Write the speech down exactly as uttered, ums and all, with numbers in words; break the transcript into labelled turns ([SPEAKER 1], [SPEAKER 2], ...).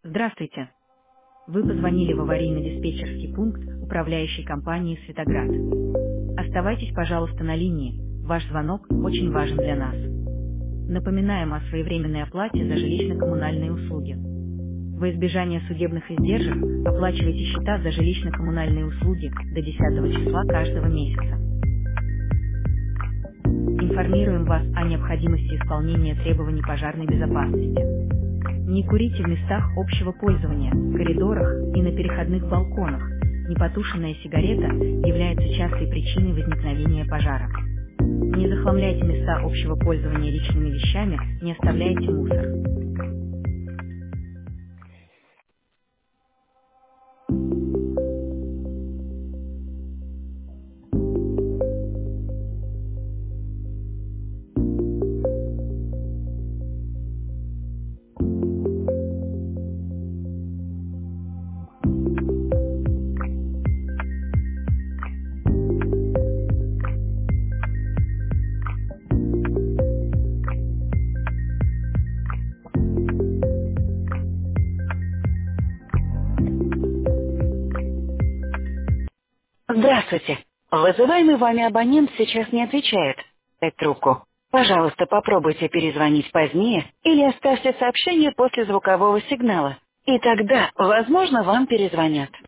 [SPEAKER 1] Здравствуйте. Вы позвонили в аварийно-диспетчерский пункт управляющей компании «Светоград». Оставайтесь, пожалуйста, на линии. Ваш звонок очень важен для нас. Напоминаем о своевременной оплате за жилищно-коммунальные услуги. Во избежание судебных издержек оплачивайте счета за жилищно-коммунальные услуги до десятого числа каждого месяца. Информируем вас о необходимости исполнения требований пожарной безопасности. Не курите в местах общего пользования, коридорах и на переходных балконах. Непотушенная сигарета является частой причиной возникновения пожара. Не захламляйте места общего пользования личными вещами, не оставляйте мусор.
[SPEAKER 2] Здравствуйте. Вызываемый вами абонент сейчас не отвечает. Дать трубку. Пожалуйста, попробуйте перезвонить позднее или оставьте сообщение после звукового сигнала. И тогда, возможно, вам перезвонят.